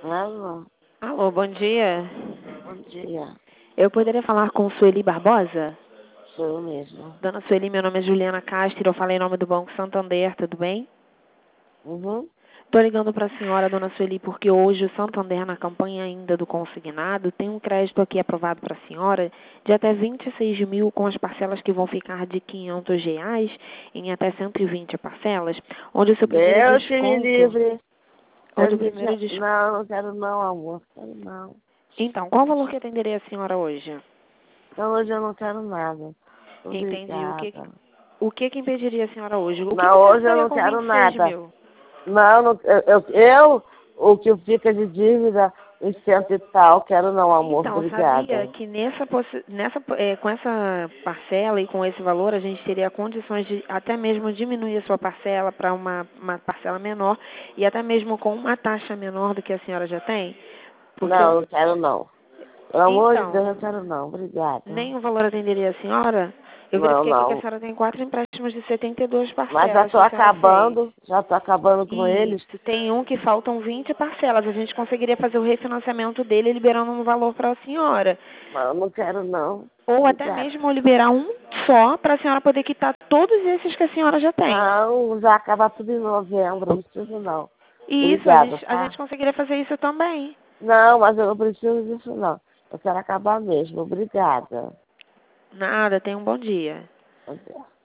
Alô, Alô, bom dia. bom dia. Eu poderia falar com Sueli Barbosa? Sou eu mesmo. Dona Sueli, meu nome é Juliana Castro, eu falei em nome do Banco Santander, tudo bem? Uhum. Estou ligando para a senhora, Dona Sueli, porque hoje o Santander, na campanha ainda do consignado, tem um crédito aqui aprovado para a senhora de até 26 mil, com as parcelas que vão ficar de R$ 500 em até 120 parcelas, onde o seu primeiro Deus que me desconto... livre. Onde o primeiro desconto... Não, não quero não, amor. Quero não. Então, qual o valor que atenderia a senhora hoje? Então hoje eu não quero nada. Entendi. Obrigada. O que impediria a senhora hoje? O que Não, a senhora hoje eu faria não com quero 26 nada. mil? Não, o que fica de dívida, uns cento e tal, quero não, amor. Então, sabia Obrigada. que com essa parcela e com esse valor, a gente teria condições de até mesmo diminuir a sua parcela para uma parcela menor e até mesmo com uma taxa menor do que a senhora já tem? Porque, Não, não quero não. Pelo amor de Deus, então, eu quero não. Obrigada. nem o valor atenderia a senhora? Eu Não, verifiquei aqui que a não. senhora tem 4 empréstimos de 72 Mas já parcelas tô que a senhora fez. acabando com eles. Isso, tem um que faltam 20 parcelas. A gente conseguiria fazer o refinanciamento dele liberando um valor para a senhora. Mas eu não quero não. Ou até Obrigada. mesmo liberar um só para a senhora poder quitar todos esses que a senhora já tem. Não, já acaba tudo em novembro, não preciso não. E isso, Obrigada, a tá? gente conseguiria fazer isso também. Não, mas eu não preciso disso não. Eu quero acabar mesmo. Obrigada. Nada, tenha um bom dia. Até.